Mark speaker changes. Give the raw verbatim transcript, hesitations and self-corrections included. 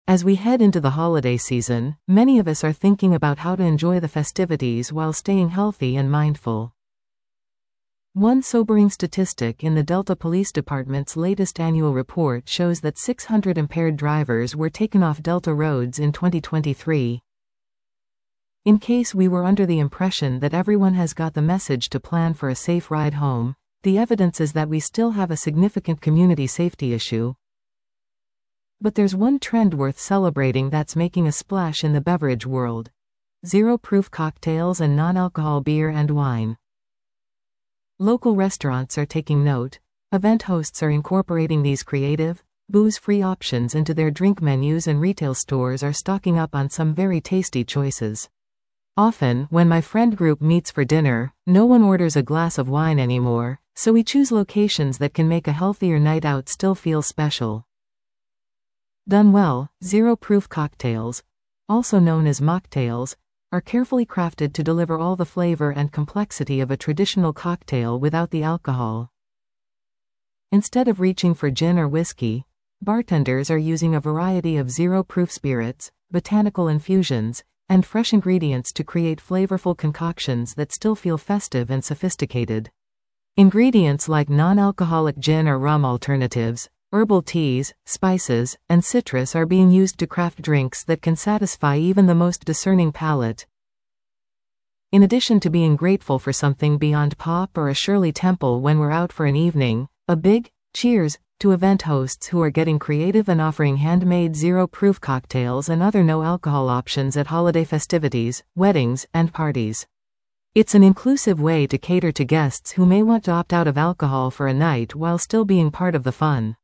Speaker 1: As we head into the holiday season, many of us are thinking about how to enjoy the festivities while staying healthy and mindful. One sobering statistic in the Delta Police Department's latest annual report shows that six hundred impaired drivers were taken off Delta roads in twenty twenty-three. In case we were under the impression that everyone has got the message to plan for a safe ride home, the evidence is that we still have a significant community safety issue. But there's one trend worth celebrating that's making a splash in the beverage world: zero-proof cocktails and non-alcohol beer and wine. Local restaurants are taking note. Event hosts are incorporating these creative, booze-free options into their drink menus, and retail stores are stocking up on some very tasty choices. Often, when my friend group meets for dinner, no one orders a glass of wine anymore, so we choose locations that can make a healthier night out still feel special. Done well, zero-proof cocktails, also known as mocktails, are carefully crafted to deliver all the flavor and complexity of a traditional cocktail without the alcohol. Instead of reaching for gin or whiskey, bartenders are using a variety of zero-proof spirits, botanical infusions, and fresh ingredients to create flavorful concoctions that still feel festive and sophisticated. Ingredients like non-alcoholic gin or rum alternatives, herbal teas, spices, and citrus are being used to craft drinks that can satisfy even the most discerning palate. In addition to being grateful for something beyond pop or a Shirley Temple when we're out for an evening, a big cheers to event hosts who are getting creative and offering handmade zero-proof cocktails and other no-alcohol options at holiday festivities, weddings, and parties. It's an inclusive way to cater to guests who may want to opt out of alcohol for a night while still being part of the fun.